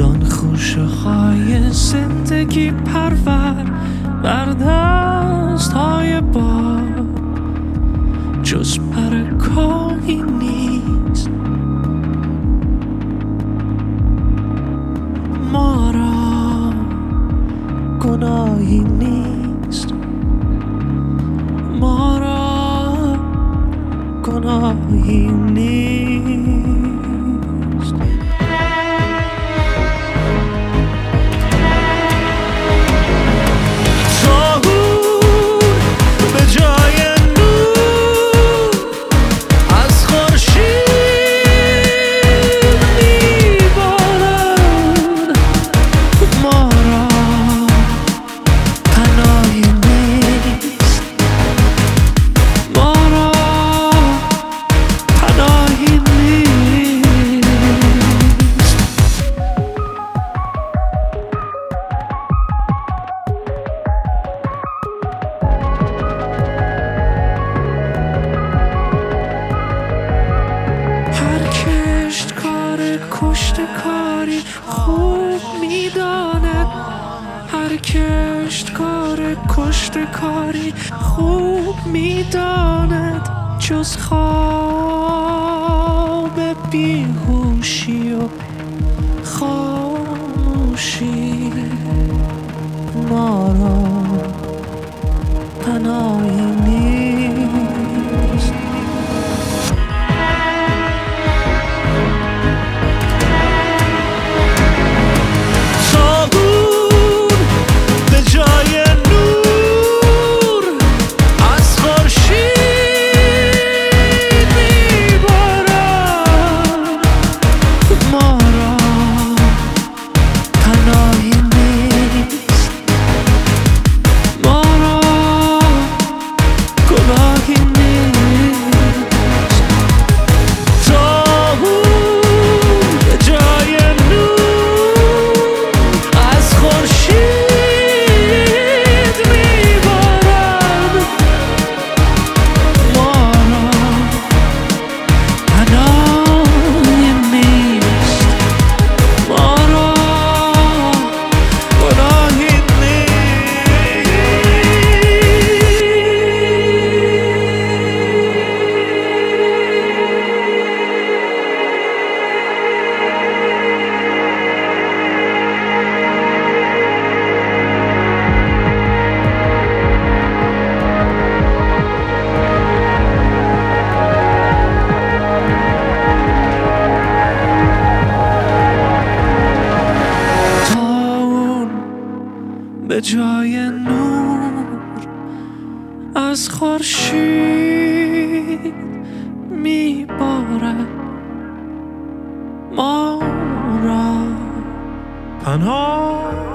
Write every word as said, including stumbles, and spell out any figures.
زان خوشه های زندگی پرور بر دست های باد جز پر کاهی نیست. ما را گناهی نیست، ما را گناهی نیست. کشته کاری خوب میداند، هر کشت کار کشته کاری خوب میداند جز خواب بیهوشی و خاموشی. ما را پناهی نیست. به جای نور از خورشید میبارد، ما را پناه